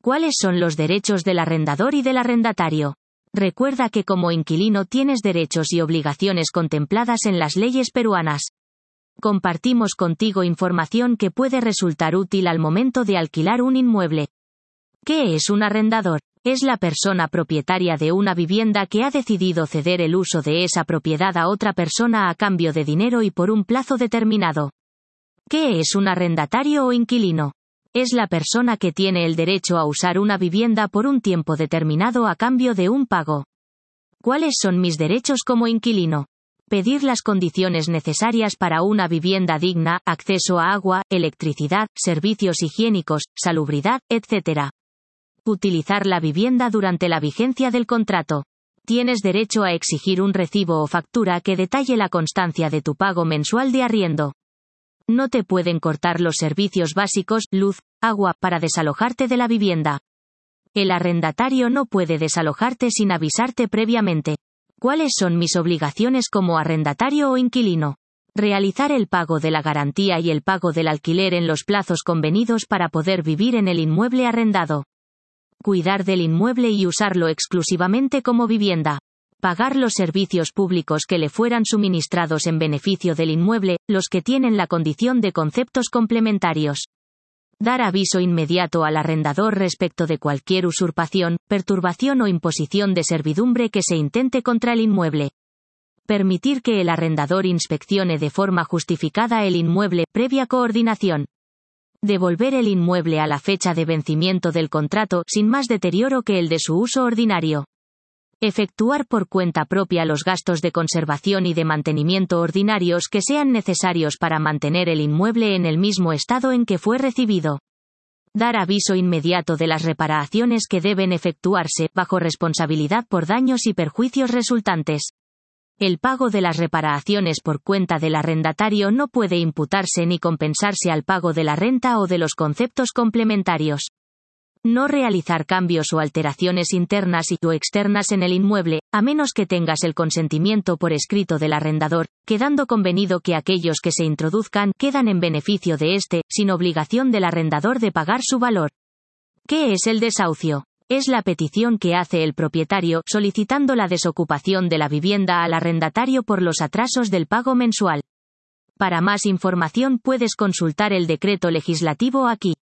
¿Cuáles son los derechos del arrendador y del arrendatario? Recuerda que como inquilino tienes derechos y obligaciones contempladas en las leyes peruanas. Compartimos contigo información que puede resultar útil al momento de alquilar un inmueble. ¿Qué es un arrendador? Es la persona propietaria de una vivienda que ha decidido ceder el uso de esa propiedad a otra persona a cambio de dinero y por un plazo determinado. ¿Qué es un arrendatario o inquilino? Es la persona que tiene el derecho a usar una vivienda por un tiempo determinado a cambio de un pago. ¿Cuáles son mis derechos como inquilino? Pedir las condiciones necesarias para una vivienda digna, acceso a agua, electricidad, servicios higiénicos, salubridad, etc. Utilizar la vivienda durante la vigencia del contrato. Tienes derecho a exigir un recibo o factura que detalle la constancia de tu pago mensual de arriendo. No te pueden cortar los servicios básicos, luz, agua, para desalojarte de la vivienda. El arrendatario no puede desalojarte sin avisarte previamente. ¿Cuáles son mis obligaciones como arrendatario o inquilino? Realizar el pago de la garantía y el pago del alquiler en los plazos convenidos para poder vivir en el inmueble arrendado. Cuidar del inmueble y usarlo exclusivamente como vivienda. Pagar los servicios públicos que le fueran suministrados en beneficio del inmueble, los que tienen la condición de conceptos complementarios. Dar aviso inmediato al arrendador respecto de cualquier usurpación, perturbación o imposición de servidumbre que se intente contra el inmueble. Permitir que el arrendador inspeccione de forma justificada el inmueble, previa coordinación. Devolver el inmueble a la fecha de vencimiento del contrato, sin más deterioro que el de su uso ordinario. Efectuar por cuenta propia los gastos de conservación y de mantenimiento ordinarios que sean necesarios para mantener el inmueble en el mismo estado en que fue recibido. Dar aviso inmediato de las reparaciones que deben efectuarse, bajo responsabilidad por daños y perjuicios resultantes. El pago de las reparaciones por cuenta del arrendatario no puede imputarse ni compensarse al pago de la renta o de los conceptos complementarios. No realizar cambios o alteraciones internas o externas en el inmueble, a menos que tengas el consentimiento por escrito del arrendador, quedando convenido que aquellos que se introduzcan quedan en beneficio de éste, sin obligación del arrendador de pagar su valor. ¿Qué es el desahucio? Es la petición que hace el propietario solicitando la desocupación de la vivienda al arrendatario por los atrasos del pago mensual. Para más información puedes consultar el decreto legislativo aquí.